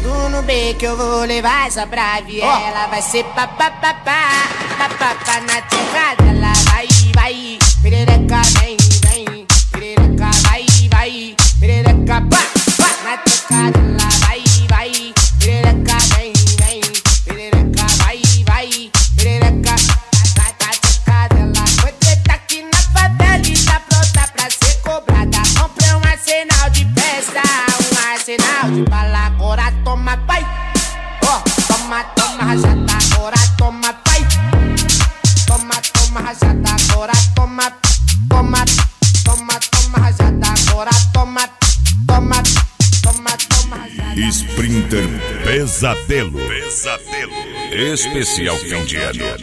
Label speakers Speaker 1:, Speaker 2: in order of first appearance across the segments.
Speaker 1: dedo no B que eu vou levar essa pra viela. Vai ser papapá, papapá na terra dela. Vai, vai, perereca, vem, vem. Perereca, vai, vai. Perereca, pá, pá na terra dela. Vai, vai, perereca, vem, vem. Perereca, vai, vai. Perereca, na terra dela. Foi treta aqui na favela e tá pronta pra ser cobrada. Comprei um arsenal de festa, um arsenal de bala. Agora toma, pai. Ó, toma, toma, rajada. Agora toma, pai. Toma, toma, rajada. Agora toma, toma, toma, toma, rajada. Agora toma, toma, toma, toma, rajada.
Speaker 2: Sprinter Pesadelo. Pesadelo. Especial fim de ano.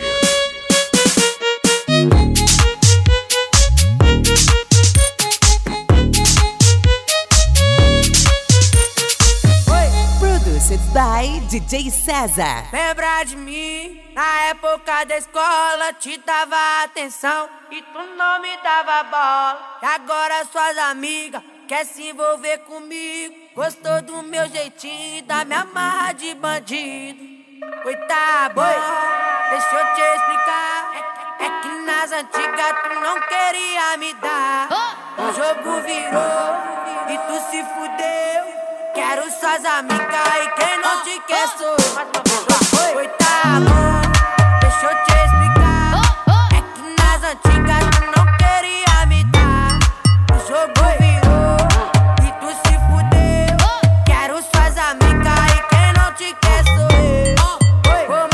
Speaker 3: By DJ César.
Speaker 4: Lembra de mim, na época da escola te dava atenção e tu não me dava bola. E agora suas amigas quer se envolver comigo. Gostou do meu jeitinho, da minha marra de bandido. Oi, tá bom, deixa eu te explicar. É que nas antigas tu não queria me dar. O jogo virou e tu se fudeu. Quero suas amigas e quem não te quer sou eu. Oi, tá bom, deixa eu te explicar. É que nas antigas tu não queria me dar. O jogo virou e tu se fudeu. Quero suas amigas e quem não te quer sou eu. Vou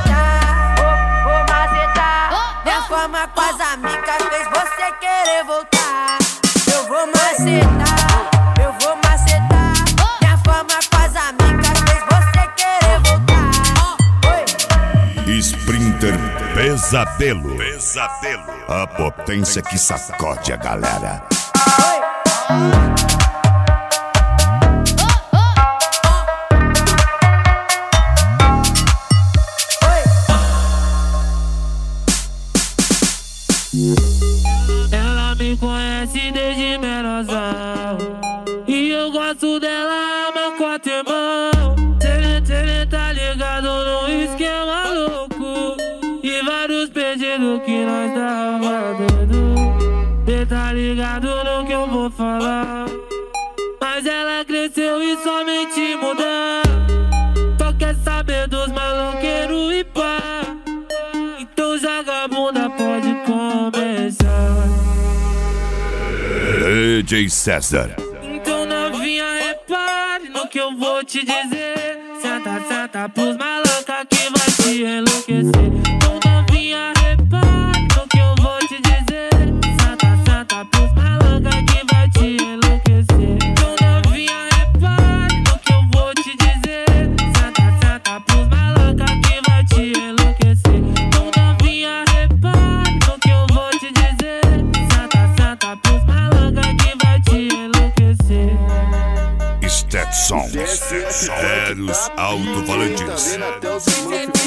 Speaker 4: macetar. Minha fama com as amigas fez você querer voltar. Eu vou macetar.
Speaker 2: Sprinter Pesadelo. Pesadelo. A potência que sacode a galera.
Speaker 5: Ela me conhece desde menorzão e eu gosto dela, meu quatro irmão. Cê tá ligado no esquema louco e vários pedidos que nós tava dando. Cê tá ligado no que eu vou falar, mas ela cresceu e somente mudar. Só quer saber dos maloqueiros e pá. Então joga a bunda, pode começar.
Speaker 2: DJ César.
Speaker 5: Então novinha, repare no que eu vou te dizer. Senta, senta pros malacas que vai te enlouquecer. Então novinha, repare no que eu vou te dizer. Senta, senta pros malacas que vai te enlouquecer. Então novinha, repare no que eu vou te dizer. Senta, senta pros malacas que vai te enlouquecer. Então novinha, repare no que eu vou te dizer. Senta, senta pros malacas que vai te enlouquecer.
Speaker 2: Stetson. Eros alto-falantes.